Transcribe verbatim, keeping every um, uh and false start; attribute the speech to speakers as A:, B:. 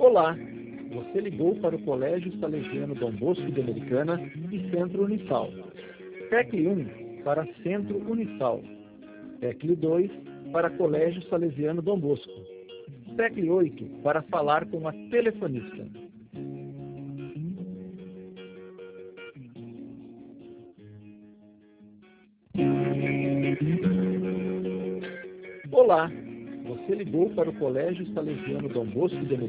A: Olá, você ligou para o Colégio Salesiano Dom Bosco de Americana e Centro Unisal. Tecle um para Centro Unisal. Tecle dois para Colégio Salesiano Dom Bosco. Tecle oito para falar com a telefonista. Olá, você ligou para o Colégio Salesiano Dom Bosco de Americana